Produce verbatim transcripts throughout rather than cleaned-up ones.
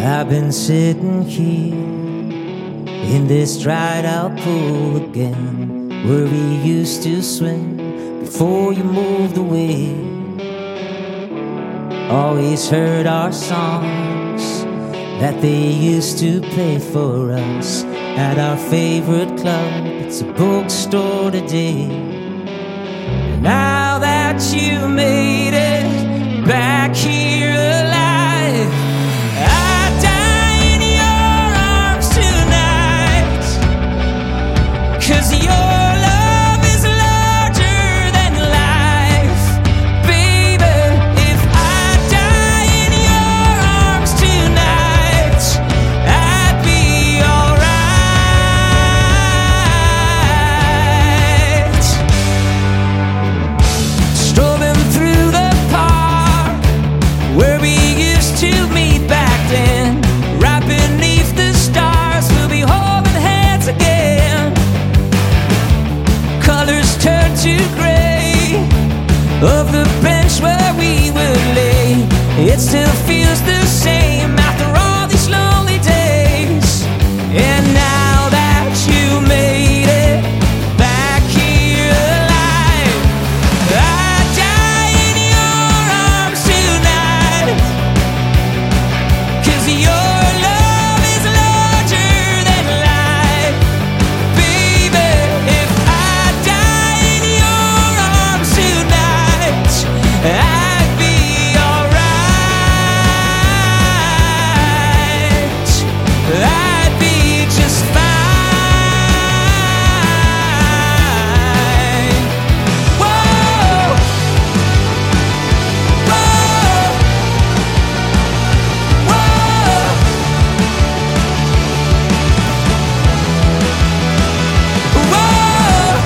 I've been sitting here in this dried out pool again, where we used to swim before you moved away. Always heard our songs that they used to play for us at our favorite club. It's a bookstore today. Now that you made it back here alive, I die in your arms tonight, 'cause your love is larger than life. Baby, if I die in your arms tonight, I'd be alright. Strolling through the park where we used to meet back then, right beneath the stars, we'll be holding hands again. Colors turn to gray of the bench where we would lay. It still feels the same after all these lonely days. And now that you made it back here alive, I die in your arms tonight, 'cause your love is larger than life. Baby, if I die in your arms tonight, I'd be alright. I'd be just fine. Whoa, whoa, whoa. Whoa,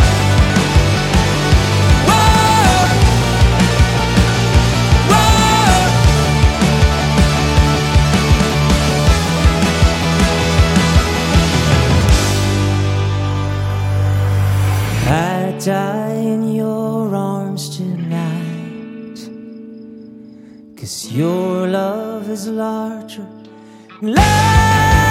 I die in your arms tonight, 'cause your love is larger. Love